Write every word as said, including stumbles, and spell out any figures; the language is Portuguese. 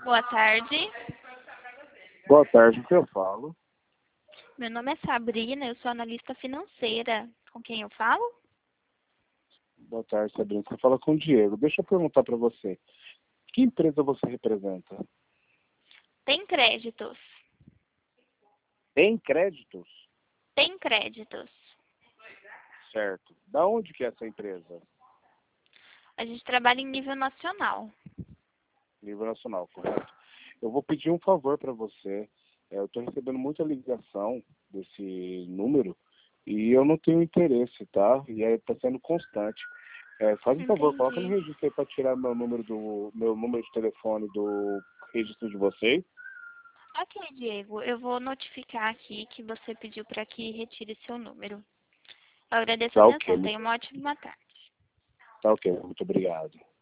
Boa tarde. Boa tarde, o que eu falo? Meu nome é Sabrina, eu sou analista financeira. Com quem eu falo? Boa tarde, Sabrina. Você fala com o Diego. Deixa eu perguntar para você. Que empresa você representa? Tem créditos. Tem créditos? Tem créditos. Certo. Da onde que é essa empresa? A gente trabalha em nível nacional. Nível nacional, correto? Eu vou pedir um favor para você. É, eu estou recebendo muita ligação desse número e eu não tenho interesse, tá? E aí está sendo constante. É, faz um favor, coloca no Entendi. registro aí para tirar meu número do meu número de telefone do registro de vocês. Ok, Diego, eu vou notificar aqui que você pediu para que retire seu número. Eu agradeço a Tá ok, atenção. Tenha muito, uma ótima tarde. tá ok, muito obrigado.